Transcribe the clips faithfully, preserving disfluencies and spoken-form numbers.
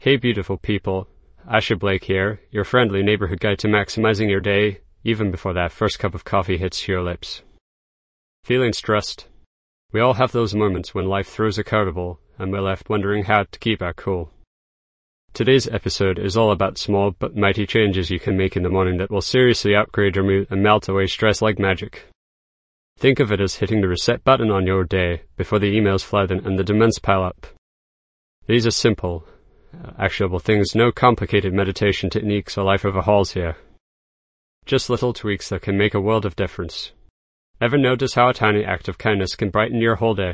Hey beautiful people, Asher Blake here, your friendly neighborhood guide to maximizing your day, even before that first cup of coffee hits your lips. Feeling stressed? We all have those moments when life throws a curveball and we're left wondering how to keep our cool. Today's episode is all about small but mighty changes you can make in the morning that will seriously upgrade your mood and melt away stress like magic. Think of it as hitting the reset button on your day before the emails flood in and the demands pile up. These are simple, actionable things, no complicated meditation techniques or life overhauls here. Just little tweaks that can make a world of difference. Ever notice how a tiny act of kindness can brighten your whole day?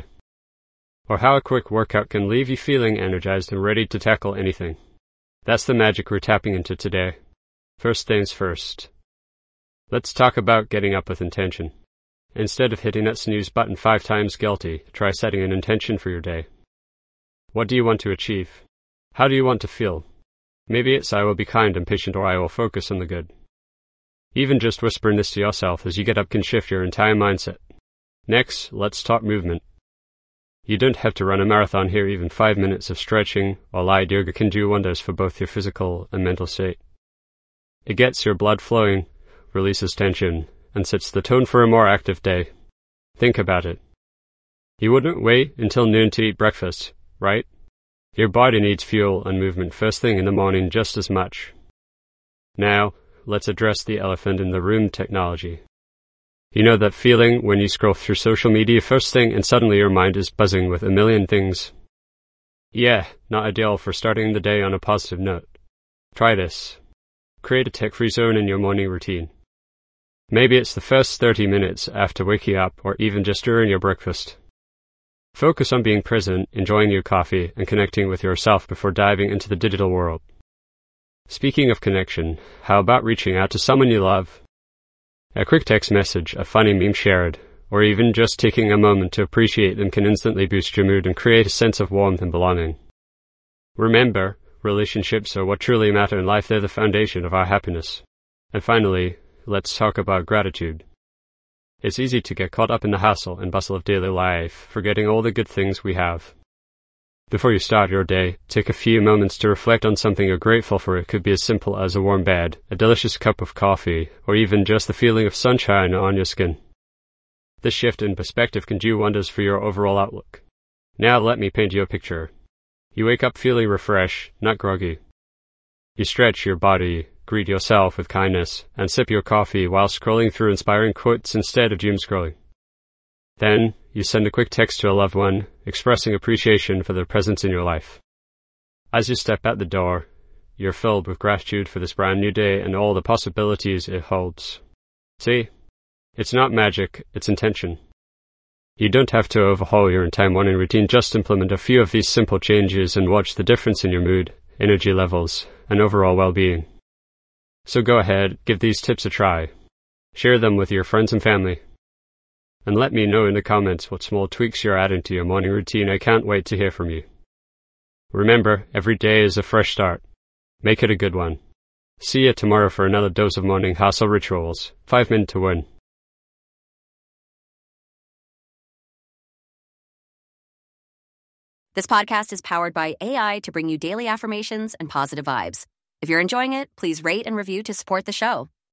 Or how a quick workout can leave you feeling energized and ready to tackle anything? That's the magic we're tapping into today. First things first. Let's talk about getting up with intention. Instead of hitting that snooze button five times guilty, try setting an intention for your day. What do you want to achieve? How do you want to feel? Maybe it's I will be kind and patient, or I will focus on the good. Even just whispering this to yourself as you get up can shift your entire mindset. Next, let's talk movement. You don't have to run a marathon here. Even five minutes of stretching or light yoga can do wonders for both your physical and mental state. It gets your blood flowing, releases tension, and sets the tone for a more active day. Think about it. You wouldn't wait until noon to eat breakfast, right? Your body needs fuel and movement first thing in the morning just as much. Now, let's address the elephant in the room: technology. You know that feeling when you scroll through social media first thing and suddenly your mind is buzzing with a million things? Yeah, not ideal for starting the day on a positive note. Try this. Create a tech-free zone in your morning routine. Maybe it's the first thirty minutes after waking up, or even just during your breakfast. Focus on being present, enjoying your coffee, and connecting with yourself before diving into the digital world. Speaking of connection, how about reaching out to someone you love? A quick text message, a funny meme shared, or even just taking a moment to appreciate them can instantly boost your mood and create a sense of warmth and belonging. Remember, relationships are what truly matter in life. They're the foundation of our happiness. And finally, let's talk about gratitude. It's easy to get caught up in the hustle and bustle of daily life, forgetting all the good things we have. Before you start your day, take a few moments to reflect on something you're grateful for. It could be as simple as a warm bed, a delicious cup of coffee, or even just the feeling of sunshine on your skin. This shift in perspective can do wonders for your overall outlook. Now let me paint you a picture. You wake up feeling refreshed, not groggy. You stretch your body, greet yourself with kindness, and sip your coffee while scrolling through inspiring quotes instead of doom scrolling. Then, you send a quick text to a loved one, expressing appreciation for their presence in your life. As you step out the door, you're filled with gratitude for this brand new day and all the possibilities it holds. See? It's not magic, it's intention. You don't have to overhaul your entire morning routine, just implement a few of these simple changes and watch the difference in your mood, energy levels, and overall well-being. So go ahead, give these tips a try. Share them with your friends and family. And let me know in the comments what small tweaks you're adding to your morning routine. I can't wait to hear from you. Remember, every day is a fresh start. Make it a good one. See you tomorrow for another dose of morning hustle rituals. Five minutes to win. This podcast is powered by A I to bring you daily affirmations and positive vibes. If you're enjoying it, please rate and review to support the show.